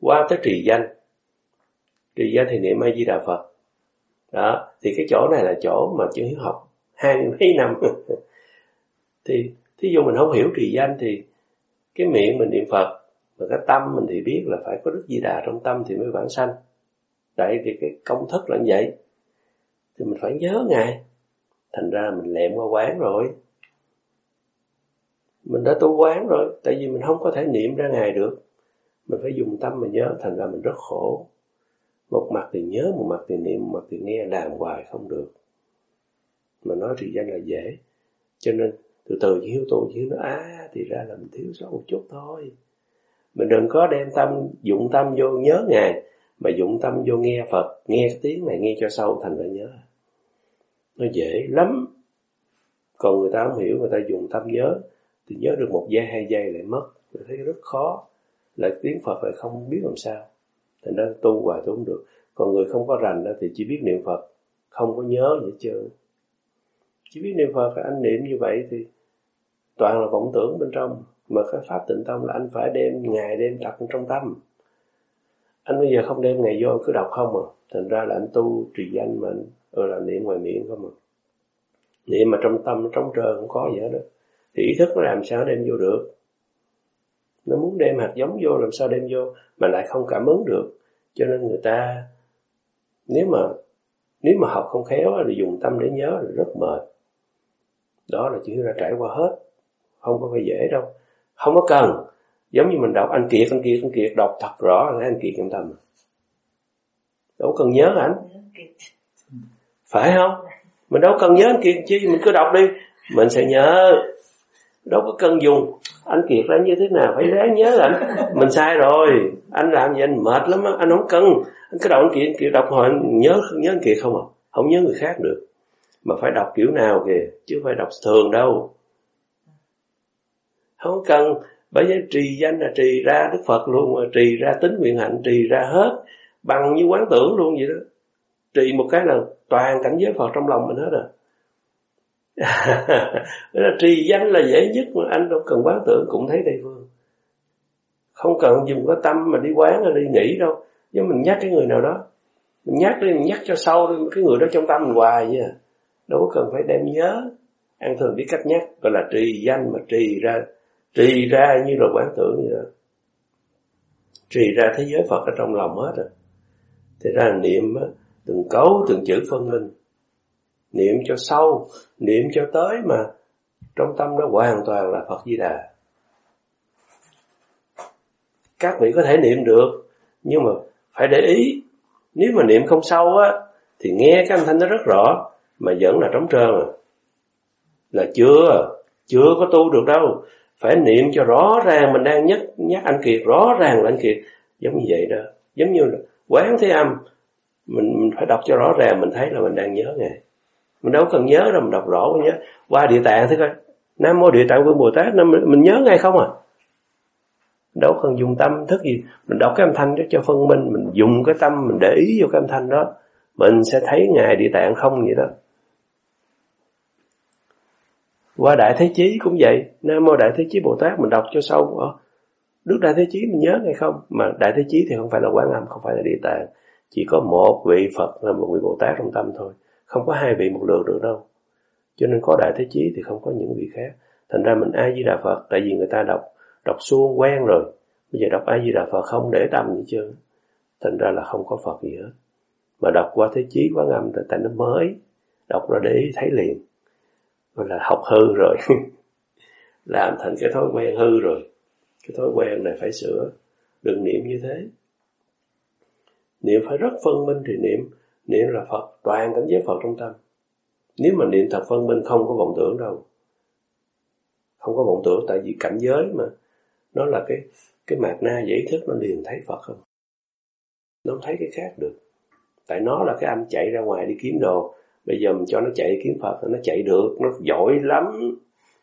Qua tới trì danh. Trì danh thì niệm A Di Đà Phật. Đó, thì cái chỗ này là chỗ mà Chữ Hiếu học 20 mấy năm. Thì thí dụ mình không hiểu trì danh thì cái miệng mình niệm Phật, mà cái tâm mình thì biết là phải có Đức Di Đà trong tâm thì mới vãng sanh. Tại vì cái công thức là như vậy. Thì mình phải nhớ Ngài. Thành ra mình lẹm qua quán rồi. Mình đã tu quán rồi. Tại vì mình không có thể niệm ra Ngài được. Mình phải dùng tâm mà nhớ. Thành ra mình rất khổ. Một mặt thì nhớ, một mặt thì niệm, một mặt thì nghe, làm hoài không được. Mà nói trì danh là dễ. Cho nên từ từ Hiếu tu, Hiếu nói thì ra là mình thiếu sót một chút thôi. Mình đừng có đem tâm, dụng tâm vô nhớ Ngài, mà dụng tâm vô nghe Phật, nghe cái tiếng này, nghe cho sâu thành ra nhớ. Nó dễ lắm. Còn người ta không hiểu, người ta dùng tâm nhớ, thì nhớ được 1 giây 2 giây lại mất. Tôi thấy rất khó. Lại tiếng Phật lại không biết làm sao. Thành ra tu hoài tu không được. Còn người không có rành thì chỉ biết niệm Phật, không có nhớ gì hết trơn. Chỉ biết niệm Phật, anh niệm như vậy thì toàn là vọng tưởng bên trong. Mà cái pháp Tịnh Tông là anh phải đem Ngài đem đặt trong tâm. Anh bây giờ không đem Ngài vô, cứ đọc không à. Thành ra là anh tu trì danh mà là niệm ngoài miệng không à. Niệm mà trong tâm trống trơn không có gì hết đó. Thì ý thức nó làm sao đem vô được. Nó muốn đem hạt giống vô làm sao đem vô, mà lại không cảm ứng được. Cho nên người ta nếu mà học không khéo thì dùng tâm để nhớ là rất mệt. Đó là chỉ là trải qua hết. Không có phải dễ đâu. Không có cần. Giống như mình đọc anh Kiệt đọc thật rõ là anh Kiệt trong tâm. Đâu cần nhớ anh. Phải không? Mình đâu cần nhớ anh Kiệt chứ, mình cứ đọc đi, mình sẽ nhớ. Đâu có cần dùng anh Kiệt là như thế nào, phải ráng nhớ anh. Mình sai rồi, anh làm gì anh mệt lắm á, anh không cần. Anh cứ đọc anh Kiệt đọc hồi nhớ anh Kiệt không à. Không nhớ người khác được. Mà phải đọc kiểu nào kìa, chứ phải đọc thường đâu. Không cần. Bởi vì trì danh là trì ra Đức Phật luôn, mà trì ra tính nguyện hạnh, trì ra hết bằng như quán tưởng luôn vậy đó. Trì một cái là toàn cảnh giới Phật trong lòng mình hết rồi. Là trì danh là dễ nhất, mà anh đâu cần quán tưởng cũng thấy Tây Phương. Không cần dùng cái tâm mà đi quán hay đi nghĩ đâu. Nhưng mình nhắc cái người nào đó, mình nhắc cho sâu cái người đó trong tâm mình hoài vậy. Đâu có cần phải đem nhớ. Ăn thường biết cách nhắc, gọi là trì danh, mà trì ra như là quán tưởng vậy đó. Trì ra thế giới Phật ở trong lòng hết rồi. Thì ra là niệm từng câu từng chữ phân minh. Niệm cho sâu, niệm cho tới mà trong tâm nó hoàn toàn là Phật Di Đà. Các vị có thể niệm được, nhưng mà phải để ý. Nếu mà niệm không sâu á, thì nghe cái âm thanh nó rất rõ, mà vẫn là trống trơn à. Là chưa có tu được đâu. Phải niệm cho rõ ràng, mình đang nhắc anh Kiệt, rõ ràng là anh Kiệt. Giống như vậy đó. Giống như là quán thế âm, mình phải đọc cho rõ ràng, mình thấy là mình đang nhớ Ngài. Mình đâu cần nhớ đâu, mình đọc rõ nhớ. Qua Địa Tạng thế coi, Nam Mô Địa Tạng Vương Bồ Tát, mình nhớ Ngài không à. Đâu cần dùng tâm thức gì. Mình đọc cái âm thanh đó cho phân minh, mình dùng cái tâm, mình để ý vô cái âm thanh đó, mình sẽ thấy Ngài Địa Tạng không vậy đó. Qua Đại Thế Chí cũng vậy, Nam Mô Đại Thế Chí Bồ Tát, mình đọc cho sâu. Đức Đại Thế Chí mình nhớ hay không? Mà Đại Thế Chí thì không phải là Quán Âm, không phải là Địa Tạng. Chỉ có một vị Phật là một vị Bồ Tát trong tâm thôi. Không có hai vị một lượt được đâu. Cho nên có Đại Thế Chí thì không có những vị khác. Thành ra mình A Di Đà Phật, tại vì người ta đọc suông quen rồi. Bây giờ đọc A Di Đà Phật không để tâm gì chứ. Thành ra là không có Phật gì hết. Mà đọc qua Thế Chí Quán Âm tại nó mới. Đọc ra để ý thấy liền. Gọi là học hư rồi. Làm thành cái thói quen hư rồi. Cái thói quen này phải sửa. Đừng niệm như thế. Niệm phải rất phân minh thì niệm là Phật, toàn cảnh giới Phật trong tâm. Nếu mà niệm thật phân minh không có vọng tưởng đâu. Không có vọng tưởng, tại vì cảnh giới mà nó là cái mạt na giải thức, nó liền thấy Phật không. Nó không thấy cái khác được. Tại nó là cái âm chạy ra ngoài đi kiếm đồ. Bây giờ mình cho nó chạy đi kiếm Phật, nó chạy được, nó giỏi lắm.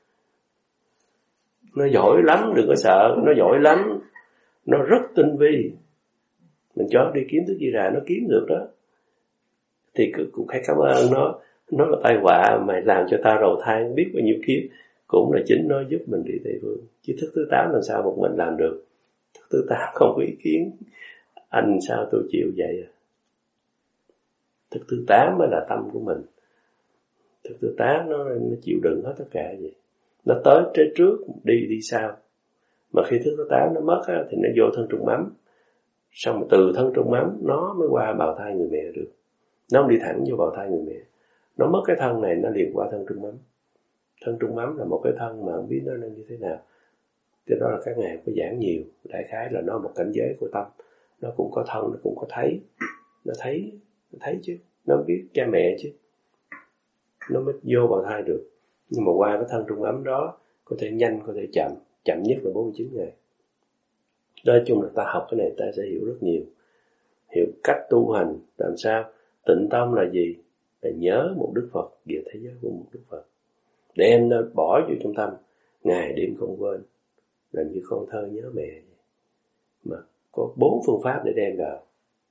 Nó giỏi lắm, đừng có sợ, nó giỏi lắm. Nó rất tinh vi. Mình cho nó đi kiếm Đức Di Đà, nó kiếm được đó. Thì cũng phải cảm ơn nó là tai họa, mày làm cho ta đầu thai biết bao nhiêu kiếp. Cũng là chính nó giúp mình đi Tây Phương. Chứ thức thứ 8 làm sao một mình làm được. Thức thứ 8 không có ý kiến. Anh sao tôi chịu vậy? Thức thứ 8 mới là tâm của mình. Thức thứ 8 nó chịu đựng hết tất cả vậy. Nó tới trước, đi sau. Mà khi thức thứ 8 nó mất á, thì nó vô thân trùng mắm. Xong rồi từ thân trùng mắm nó mới qua bào thai người mẹ được. Nó không đi thẳng vô bào thai người mẹ. Nó mất cái thân này nó liền qua thân trùng mắm. Thân trùng mắm là một cái thân mà không biết nó như thế nào. Cho đó là các ngài có giảng nhiều. Đại khái là nó một cảnh giới của tâm. Nó cũng có thân, nó cũng có thấy. Nó thấy chứ. Nó biết cha mẹ chứ. Nó mới vô bào thai được. Nhưng mà qua cái thân trung ấm đó, có thể nhanh, có thể chậm. Chậm nhất là 49 ngày. Nói chung là ta học cái này ta sẽ hiểu rất nhiều. Hiểu cách tu hành, làm sao. Tịnh tâm là gì? Là nhớ một Đức Phật về thế giới của một Đức Phật. Đem nó bỏ vô trong tâm. Ngày đêm không quên. Làm như con thơ nhớ mẹ. Mà có 4 phương pháp để đem vào.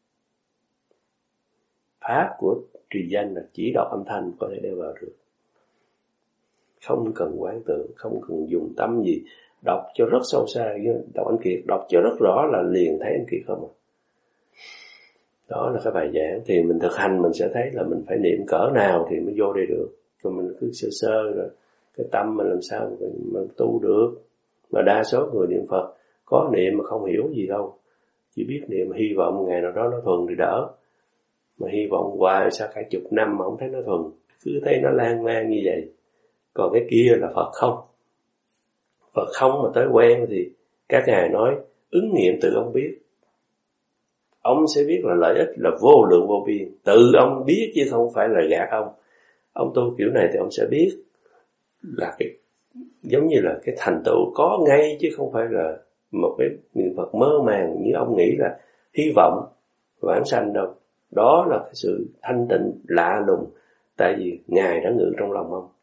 Pháp của trì danh là chỉ đọc âm thanh có thể đem vào được. Không cần quán tưởng, không cần dùng tâm gì. Đọc cho rất sâu xa. Đọc anh Kiệt, đọc cho rất rõ là liền thấy anh Kiệt không à. Đó là cái bài giảng. Thì mình thực hành mình sẽ thấy là mình phải niệm cỡ nào thì mới vô đây được. Còn mình cứ sơ rồi cái tâm mình làm sao mình tu được. Mà đa số người niệm Phật có niệm mà không hiểu gì đâu. Chỉ biết niệm mà hy vọng ngày nào đó nó thuần thì đỡ. Mà hy vọng hoài sao cả chục năm mà không thấy nó thuần. Cứ thấy nó lan man như vậy. Còn cái kia là Phật không. Phật không mà tới quen thì các ngài nói ứng nghiệm tự ông biết. Ông sẽ biết là lợi ích là vô lượng vô biên. Tự ông biết chứ không phải là gạt ông. Ông tu kiểu này thì ông sẽ biết là cái giống như là cái thành tựu có ngay chứ không phải là một cái niệm Phật mơ màng như ông nghĩ là hy vọng vãng sanh đâu. Đó là cái sự thanh tịnh lạ lùng. Tại vì Ngài đã ngự trong lòng ông.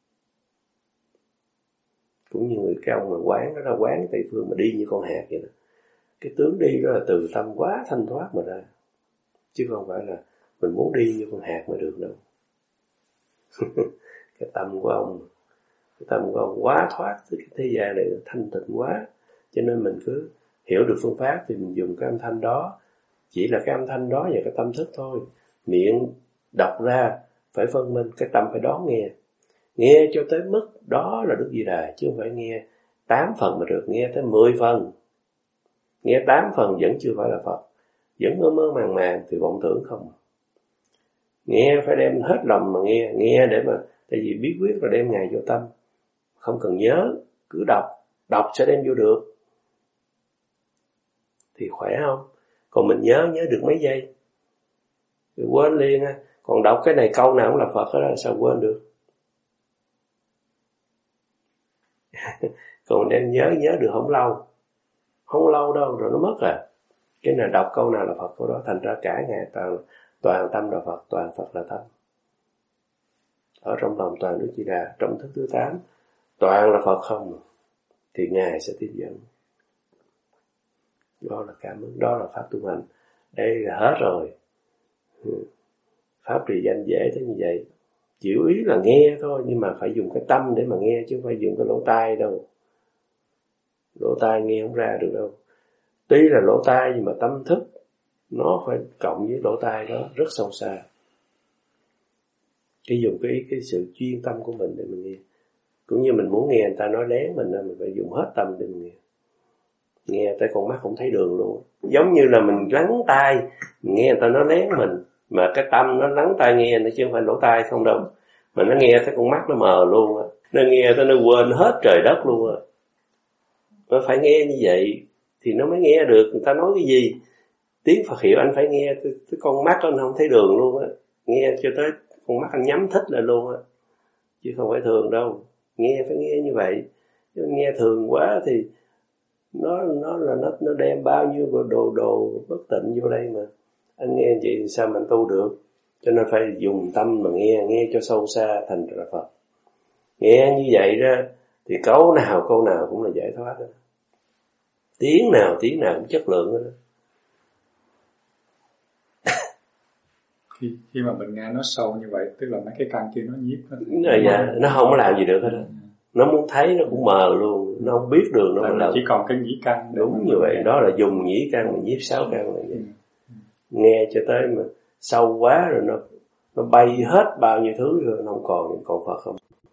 Cũng như người cái ông mà quán đó ra quán Tây Phương mà đi như con hạt vậy đó. Cái tướng đi đó là từ tâm quá thanh thoát mà ra. Chứ không phải là mình muốn đi như con hạt mà được đâu. Cái tâm của ông quá thoát từ cái thế gian này thanh tịnh quá. Cho nên mình cứ hiểu được phương pháp thì mình dùng cái âm thanh đó. Chỉ là cái âm thanh đó và cái tâm thức thôi. Miệng đọc ra phải phân minh, cái tâm phải đón nghe. Nghe cho tới mức đó là Đức Di Đà, chứ không phải nghe 8 phần mà được, nghe tới 10 phần. Nghe 8 phần vẫn chưa phải là Phật. Vẫn mơ màng thì vọng tưởng không. Nghe phải đem hết lòng mà nghe để mà, tại vì bí quyết là đem Ngài vô tâm. Không cần nhớ, cứ đọc sẽ đem vô được. Thì khỏe không? Còn mình nhớ được mấy giây. Rồi quên liền á. Còn đọc cái này câu nào cũng là Phật đó, sao quên được? Còn đem nhớ được không lâu đâu rồi nó mất à. Cái nào đọc câu nào là Phật câu đó, thành ra cả ngày toàn tâm là Phật, toàn Phật là tâm. Ở trong lòng toàn Đức Di Đà, trong thức thứ 8 toàn là Phật không, thì Ngài sẽ tiếp dẫn. Đó là cảm ứng, đó là pháp tu hành. Đây là hết rồi. Pháp trì danh dễ tới như vậy. Chịu ý là nghe thôi, nhưng mà phải dùng cái tâm để mà nghe, chứ không phải dùng cái lỗ tai đâu. Lỗ tai nghe không ra được đâu. Tuy là lỗ tai nhưng mà tâm thức nó phải cộng với lỗ tai đó rất sâu xa. Cái dùng cái sự chuyên tâm của mình để mình nghe. Cũng như mình muốn nghe người ta nói lén mình phải dùng hết tâm để mình nghe. Nghe tới con mắt không thấy đường luôn. Giống như là mình lắng tai, mình nghe người ta nói lén mình, mà cái tâm nó lắng tai nghe, nó chứ không phải lỗ tai không đâu. Mà nó nghe tới con mắt nó mờ luôn á. Nó nghe tới nó quên hết trời đất luôn á. Nó phải nghe như vậy thì nó mới nghe được người ta nói cái gì. Tiếng Phật hiệu anh phải nghe tới con mắt anh không thấy đường luôn á. Nghe cho tới con mắt anh nhắm thích lại luôn á. Chứ không phải thường đâu. Nghe phải nghe như vậy. Chứ nghe thường quá thì nó đem bao nhiêu đồ bất tịnh vô đây mà. Anh nghe vậy thì sao mà anh tu được. Cho nên phải dùng tâm mà nghe cho sâu xa thành ra Phật. Nghe như vậy đó thì câu nào cũng là giải thoát đó. Tiếng nào cũng chất lượng đó. Khi mà mình nghe nó sâu như vậy, tức là mấy cái căn kia nó nhiếp nó. Dạ, nó không có làm gì được hết. Nó muốn thấy nó cũng mờ luôn, nó không biết đường nó là chỉ còn cái nhĩ căn. Đúng như vậy, đó là dùng nhĩ căn mà nhiếp 6 căn là vậy. Nghe cho tới mà sâu quá rồi nó bay hết bao nhiêu thứ rồi, nó không còn Phật không.